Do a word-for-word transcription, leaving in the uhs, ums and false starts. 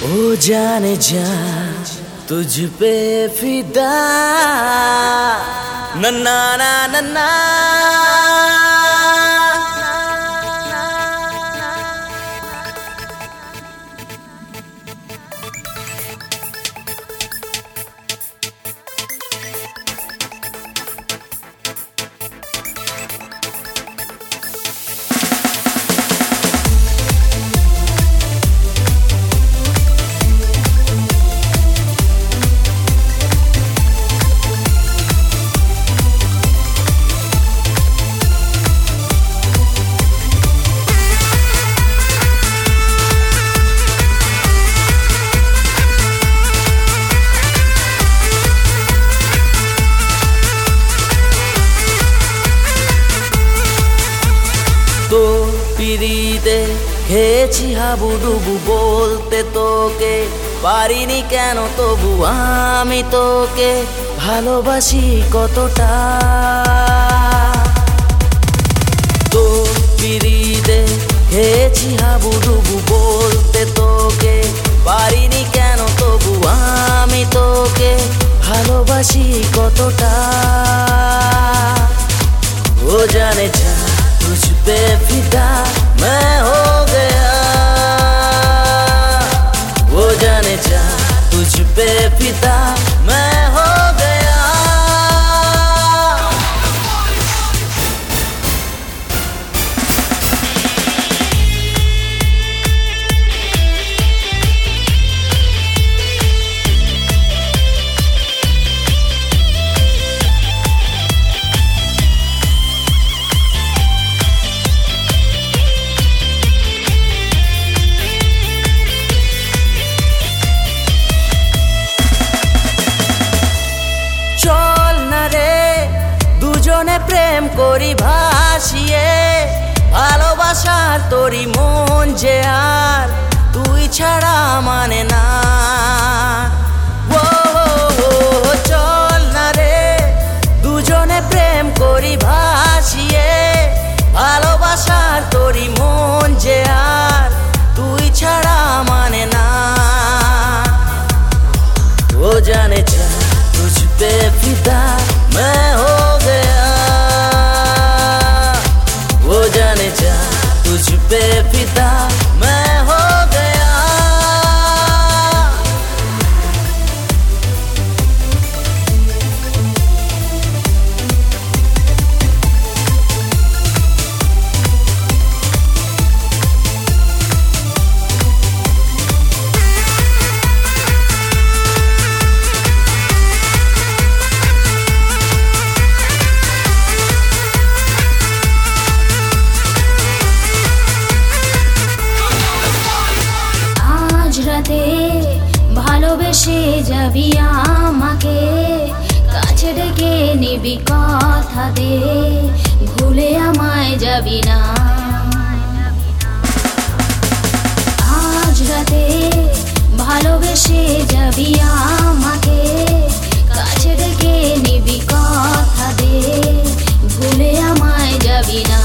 ओ जाने जा तुझ पे फिदा नन्ना ना नन्ना तो পিরিতে খেয়েছি হাবুডুবু বলতে তোকে পারিনি কেন তবু আমি তোকে ভালোবাসি কতটা তো পিরিতে খেয়েছি হাবুডুবু বলতে তোকে পারিনি কেন তবু আমি তোকে ভালোবাসি কতটা ও জানে যা तुझ पे फिदा मैं हो गया वो जाने जा तुझ पे फिदा मैं हो गया প্রেম করি ভাসিয়ে ভালোবাসার তোরি মন যে আর তুই ছাড়া মানে না ও চল না রে দুজনে প্রেম করি ভাসিয়ে ভালোবাসার তোরি মন যে আর তুই ছাড়া মানে না ও জানে যা तुझ पे फिदा मैं हो गया वो जाने जा तुझ पे फिदा मैं हो गया ভালোবেসে যাবি আমাকে কাছে ডেকে নিবি কথা দে ভুলে আমায় যাবি না আজ রাতে ভালোবেসে যাবি আমাকে কাছে ডেকে নিবি কথা দে ভুলে আমায় যাবি না